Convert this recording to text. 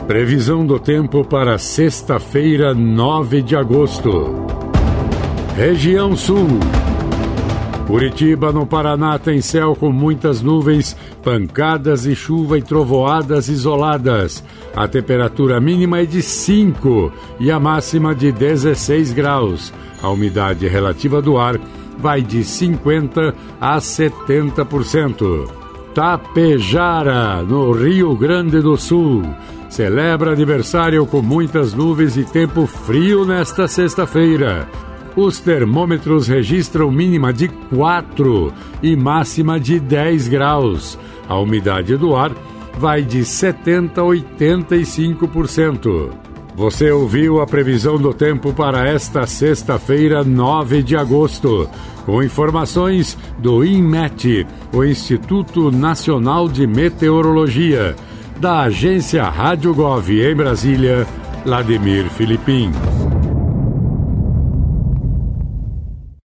Previsão do tempo para sexta-feira, 9 de agosto. Região Sul. Curitiba, no Paraná, tem céu com muitas nuvens, pancadas e chuva e trovoadas isoladas. A temperatura mínima é de 5 e a máxima de 16 graus. A umidade relativa do ar vai de 50% a 70%. Tapejara, no Rio Grande do Sul. Celebra aniversário com muitas nuvens e tempo frio nesta sexta-feira. Os termômetros registram mínima de 4 e máxima de 10 graus. A umidade do ar vai de 70% a 85%. Você ouviu a previsão do tempo para esta sexta-feira, 9 de agosto, com informações do INMET, o Instituto Nacional de Meteorologia, da agência Rádio Gov em Brasília, Vladimir Filipim.